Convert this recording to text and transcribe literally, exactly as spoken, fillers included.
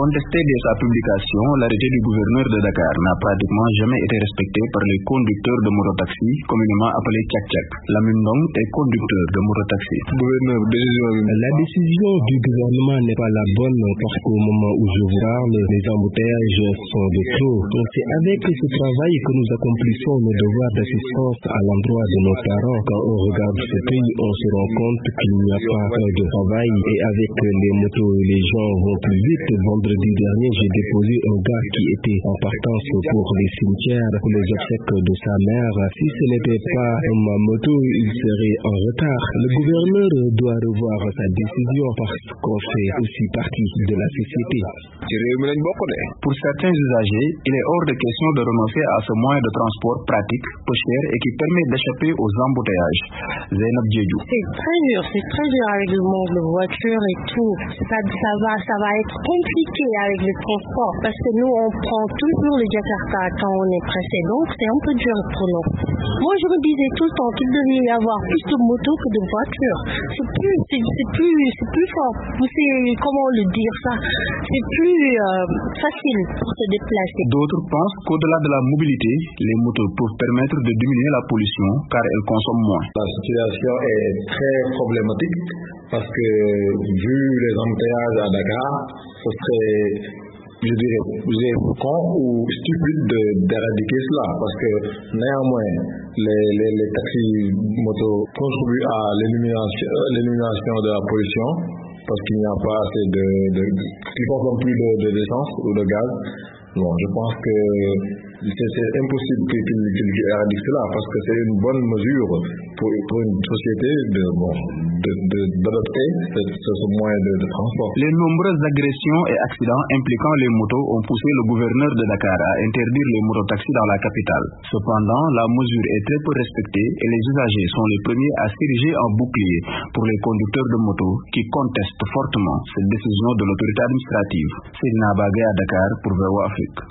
Contesté dès sa publication, l'arrêté du gouverneur de Dakar n'a pratiquement jamais été respecté par les conducteurs de mototaxi, communément appelés tchak-tchak. Lamine Ndong est conducteur de mototaxi. La décision du gouvernement n'est pas la bonne parce qu'au moment où je vous parle, les embouteillages sont de trop. C'est avec ce travail que nous accomplissons nos devoirs d'assistance à l'endroit de nos parents. Quand on regarde ce pays, on se rend compte qu'il n'y a pas de travail et avec les motos, les gens vont plus vite. Vendredi dernier, j'ai déposé un gars qui était en partance pour les cimetières, pour les obsèques de sa mère. Si ce n'était pas ma moto, il serait en retard. Le gouverneur doit revoir sa décision parce qu'on fait aussi partie de la société. Pour certains usagers, il est hors de question de renoncer à ce moyen de transport pratique, peu cher et qui permet d'échapper aux embouteillages. Zainab Djedjou. C'est très dur, c'est très dur avec le manque de voitures et tout. Ça, ça, va, ça va être compliqué avec le transport parce que nous, on prend toujours le Jakarta quand on est pressé. Donc, c'est un peu dur pour nous. Moi, je me disais tout le temps qu'il devait y avoir plus de motos que de voitures. C'est plus, c'est, c'est plus, c'est plus fort. C'est, comment le dire ça? C'est plus euh, facile pour se déplacer. D'autres pensent qu'au-delà de la mobilité, les motos peuvent permettre de diminuer la pollution car elles consomment moins. La situation est très problématique parce que vu les embouteillages à Dakar, ce serait, je dirais, con ou stupide de, d'éradiquer cela parce que néanmoins les, les, les taxis motos contribuent à l'élimination, l'élimination de la pollution parce qu'il n'y a pas assez de, de, de qui consomment plus de, de d'essence ou de gaz. Bon, je pense que c'est, c'est impossible qu'il qu qu éradique cela parce que c'est une bonne mesure pour, pour une société de, bon, de, de, d'adopter ce, ce moyen de, de transport. Les nombreuses agressions et accidents impliquant les motos ont poussé le gouverneur de Dakar à interdire les mototaxis dans la capitale. Cependant, la mesure est très peu respectée et les usagers sont les premiers à s'ériger en bouclier pour les conducteurs de motos qui contestent fortement cette décision de l'autorité administrative. Seydina Bagay à Dakar pour V O A Afrique.